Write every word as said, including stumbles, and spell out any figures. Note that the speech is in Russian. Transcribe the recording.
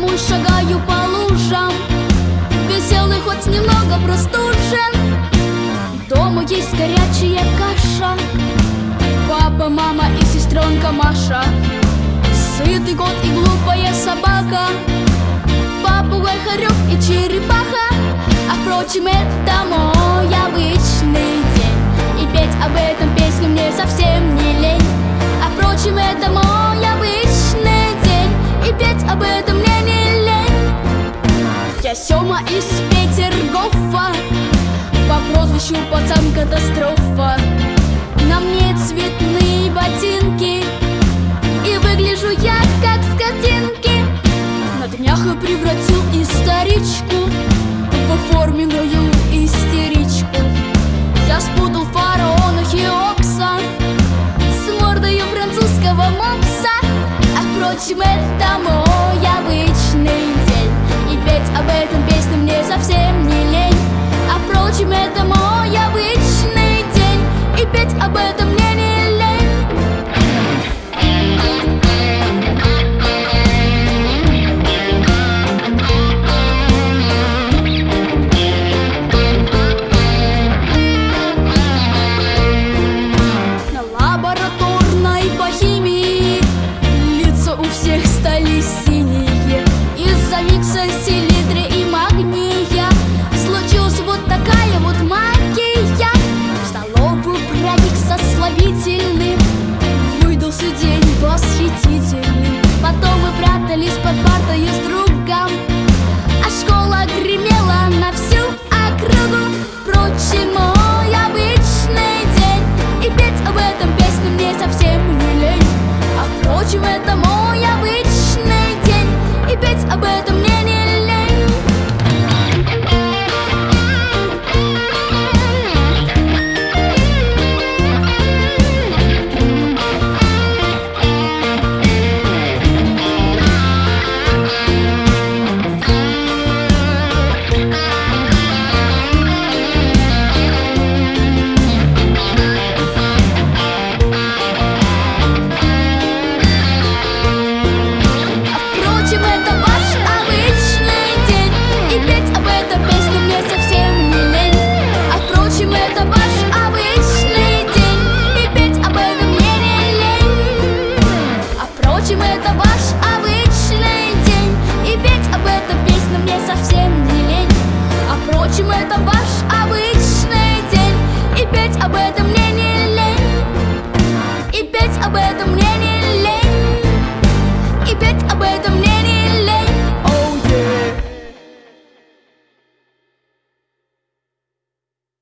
домой шагаю по лужам, веселый, хоть немного простужен. Дома есть горячая каша, папа, мама и сестренка Маша. Сытый кот и глупая собака, попугай, хорек и черепаха. А впрочем, это мой обычный день, и петь об этом песню мне совсем не лень. А впрочем, это мой обычный день, и петь об этом мне не лень. Я Сёма из Петергофа, по прозвищу пацан катастрофа. На мне цветные ботинки, и выгляжу я как с картинки. На днях я превратил историчку в оформленную истеричку. Я спутал фараона Хеопса с мордою французского мопса. А впрочем, это мой обычный день, и петь об этом песню мне совсем не лень. А впрочем, это мой обычный день, и петь об этом мне не лень. Стали синие из-за микса селитры и магния. Случилась вот такая вот магия. В столовую проник со слабительным, выдался день восхитительным. Потом мы прятались под партой с другом, а школа гремела на всю округу. Впрочем, мой обычный день, и петь об этом песню мне совсем не лень. А впрочем, это мой обычный день, и петь об этом мне не лень. Это ваш обычный день, и петь об этом песню мне совсем не лень. А впрочем, это ваш обычный день, и петь об этом мне не лень. И петь об этом мне